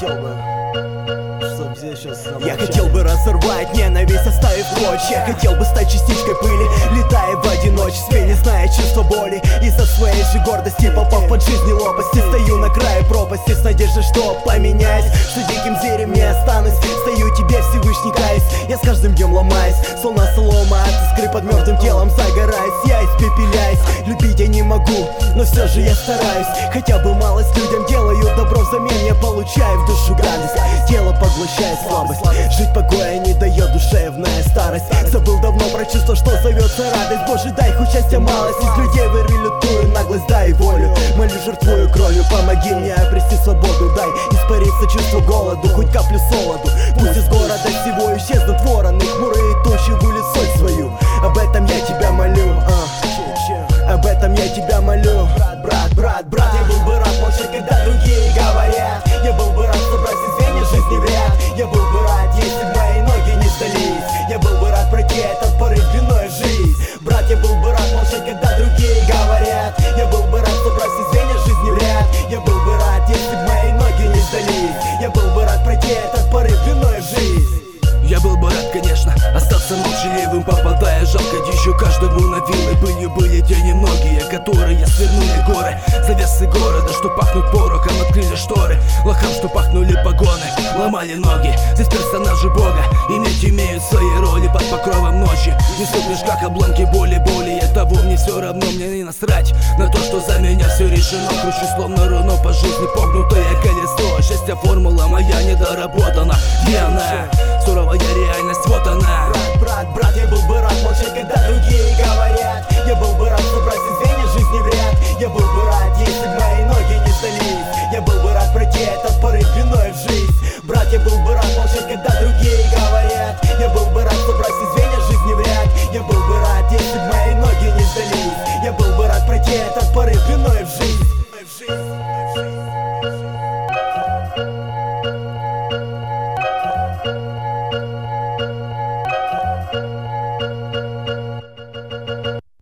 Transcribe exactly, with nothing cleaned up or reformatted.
хотел бы, чтоб здесь сейчас замолчали. Я хотел бы разорвать ненависть, оставив клочья. Хотел бы стать частичкой пыли, летая в одиночестве, не зная чувства боли. Из-за своей же гордости, попав под жизни лопасти, стою на крае пропасти с надеждой, что поменяюсь, что диким зверем не останусь. Стою тебе, Всевышний, каюсь, я с каждым днем ломаюсь, словно солома от искры под мертвым телом загораюсь. Я испепеляюсь, любить я не могу, но все же я стараюсь. Хотя бы малость людям делаю добро, взамен я получаю в душу гадость. Тело поглощает слабость, жить покоя не дает душевная старость. Забыл давно про чувство, что зовется радость. Боже, дай хоть счастья малость, из людей вырылютую наглость, дай волю. Молю, жертвую кровью, помоги мне обрести свободу. Дай испариться чувство голоду, хоть каплю солоду. Пусть из города всего исчезнут вороны, хмурые тучи гулят соль свою. Об этом я тебя молю, а. Об этом я тебя молю. Брат, брат, брат, брат, я был бы рад молчать, когда другие говорят. Я был бы рад собрать все звенья жизни в ряд. Я был бы рад, если бы мои ноги не сдались. Я был бы рад пройти этот порыв длиной в жизнь. Брат, я был бы рад молчать, когда другие говорят. Я был бы рад собрать все звенья жизни в ряд. Я был бы рад, если бы мои ноги не сдались. Я был бы рад пройти этот порыв длиной в жизнь. Я был бы рад, конечно, остаться молчаливым, попадая жалко дичью каждому на вилы. Были, были те немногие, которые свернули горы, завесы города, что пахнут порохом, открыли шторы. Лохам, что пахнули погоны, ломали ноги. Здесь персонажи бога, иметь имеют свои роли под покровом ночи. Несут в мешках обломки боли, боли и того мне все равно, мне не насрать на то, что за меня все решено. Кручу словно руно по жизни, погнутое колесо. Счастья формула моя недоработана, где она? Суровая реальность, вот она. Брат, брат, брат, я был бы рад молчать, когда другие говорят. Я был бы рад собрать все звенья жизни в ряд. Я был бы рад, если бы мои ноги не сдались. Я был бы рад пройти этот порыв длиной в жизнь. Брат, я был бы рад молчать, когда другие говорят. Я был бы рад собрать все звенья жизни в ряд. Я был бы рад, если бы мои ноги не сдались. Я был бы рад пройти этот порыв длиной в жизнь.